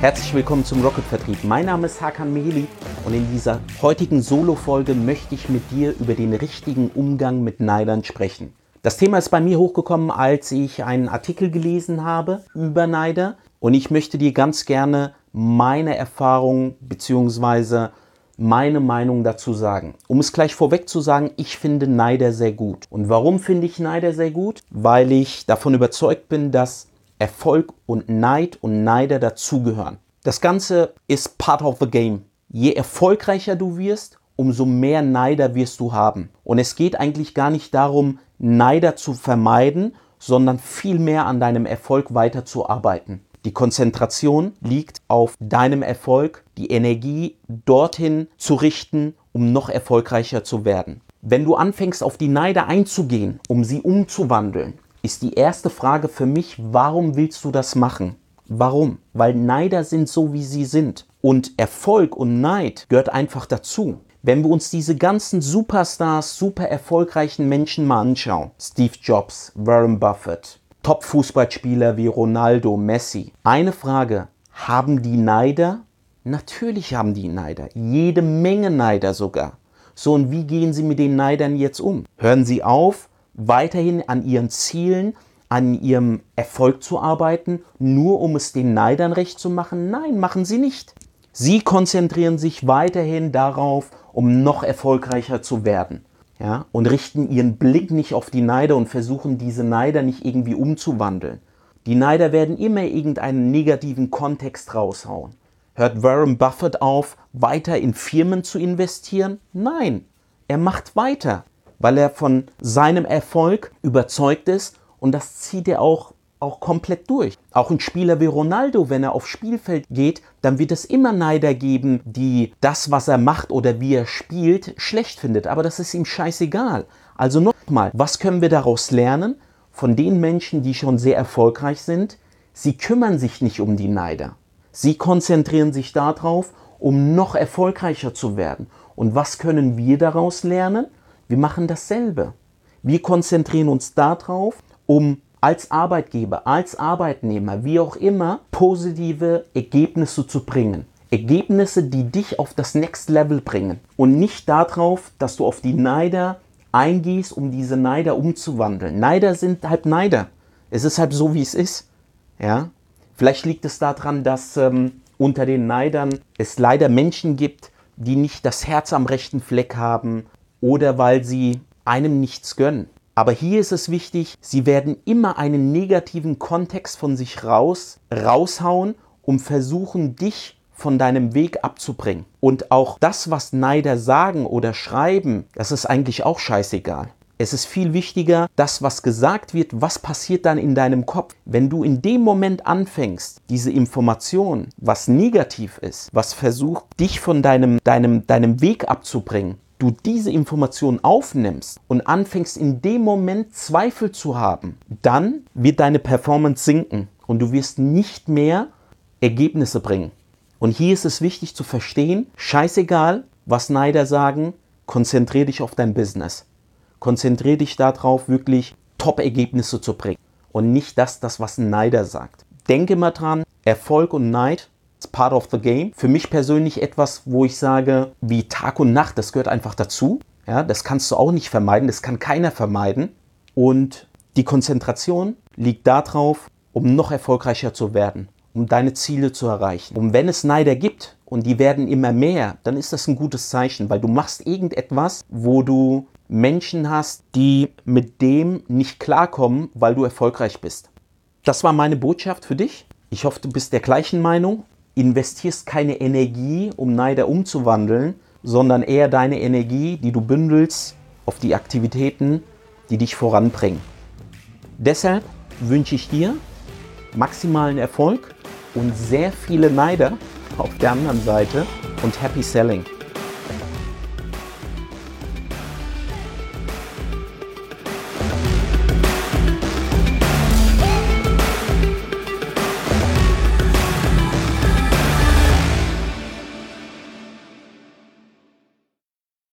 Herzlich willkommen zum Rocket Vertrieb. Mein Name ist Hakan Meheli und in dieser heutigen Solo-Folge möchte ich mit dir über den richtigen Umgang mit Neidern sprechen. Das Thema ist bei mir hochgekommen, als ich einen Artikel gelesen habe über Neider und ich möchte dir ganz gerne meine Erfahrung bzw. meine Meinung dazu sagen. Um es gleich vorweg zu sagen, ich finde Neider sehr gut. Und warum finde ich Neider sehr gut? Weil ich davon überzeugt bin, dass Erfolg und Neider dazugehören. Das Ganze ist part of the game. Je erfolgreicher du wirst, umso mehr Neider wirst du haben. Und es geht eigentlich gar nicht darum, Neider zu vermeiden, sondern vielmehr an deinem Erfolg weiterzuarbeiten. Die Konzentration liegt auf deinem Erfolg, die Energie dorthin zu richten, um noch erfolgreicher zu werden. Wenn du anfängst, auf die Neider einzugehen, um sie umzuwandeln, ist die erste Frage für mich, warum willst du das machen? Warum? Weil Neider sind so, wie sie sind. Und Erfolg und Neid gehört einfach dazu. Wenn wir uns diese ganzen Superstars, super erfolgreichen Menschen mal anschauen, Steve Jobs, Warren Buffett, Top-Fußballspieler wie Ronaldo, Messi. Eine Frage, haben die Neider? Natürlich haben die Neider, jede Menge Neider sogar. So, und wie gehen sie mit den Neidern jetzt um? Hören sie auf, weiterhin an ihren Zielen, an ihrem Erfolg zu arbeiten, nur um es den Neidern recht zu machen? Nein, machen sie nicht. Sie konzentrieren sich weiterhin darauf, um noch erfolgreicher zu werden. Ja, und richten ihren Blick nicht auf die Neider und versuchen, diese Neider nicht irgendwie umzuwandeln. Die Neider werden immer irgendeinen negativen Kontext raushauen. Hört Warren Buffett auf, weiter in Firmen zu investieren? Nein, er macht weiter, weil er von seinem Erfolg überzeugt ist und das zieht er auch komplett durch. Auch ein Spieler wie Ronaldo, wenn er aufs Spielfeld geht, dann wird es immer Neider geben, die das, was er macht oder wie er spielt, schlecht findet. Aber das ist ihm scheißegal. Also nochmal, was können wir daraus lernen? Von den Menschen, die schon sehr erfolgreich sind, sie kümmern sich nicht um die Neider. Sie konzentrieren sich darauf, um noch erfolgreicher zu werden. Und was können wir daraus lernen? Wir machen dasselbe. Wir konzentrieren uns darauf, um als Arbeitgeber, als Arbeitnehmer, wie auch immer, positive Ergebnisse zu bringen. Ergebnisse, die dich auf das Next Level bringen. Und nicht darauf, dass du auf die Neider eingehst, um diese Neider umzuwandeln. Neider sind halt Neider. Es ist halt so, wie es ist. Ja? Vielleicht liegt es daran, dass unter den Neidern es leider Menschen gibt, die nicht das Herz am rechten Fleck haben oder weil sie einem nichts gönnen. Aber hier ist es wichtig, sie werden immer einen negativen Kontext von sich raushauen, um versuchen, dich von deinem Weg abzubringen. Und auch das, was Neider sagen oder schreiben, das ist eigentlich auch scheißegal. Es ist viel wichtiger, das, was gesagt wird, was passiert dann in deinem Kopf. Wenn du in dem Moment anfängst, diese Information, was negativ ist, was versucht, dich von deinem Weg abzubringen, du diese Information aufnimmst und anfängst in dem Moment Zweifel zu haben, dann wird deine Performance sinken und du wirst nicht mehr Ergebnisse bringen. Und hier ist es wichtig zu verstehen, scheißegal, was Neider sagen, konzentriere dich auf dein Business. Konzentriere dich darauf, wirklich Top-Ergebnisse zu bringen und nicht das, was ein Neider sagt. Denke mal dran, Erfolg und Neid ist part of the game. Für mich persönlich etwas, wo ich sage, wie Tag und Nacht, das gehört einfach dazu. Ja, das kannst du auch nicht vermeiden, das kann keiner vermeiden. Und die Konzentration liegt darauf, um noch erfolgreicher zu werden, um deine Ziele zu erreichen. Und wenn es Neider gibt und die werden immer mehr, dann ist das ein gutes Zeichen, weil du machst irgendetwas, wo du Menschen hast, die mit dem nicht klarkommen, weil du erfolgreich bist. Das war meine Botschaft für dich. Ich hoffe, du bist der gleichen Meinung. Investierst keine Energie, um Neider umzuwandeln, sondern eher deine Energie, die du bündelst, auf die Aktivitäten, die dich voranbringen. Deshalb wünsche ich dir maximalen Erfolg und sehr viele Neider auf der anderen Seite und Happy Selling.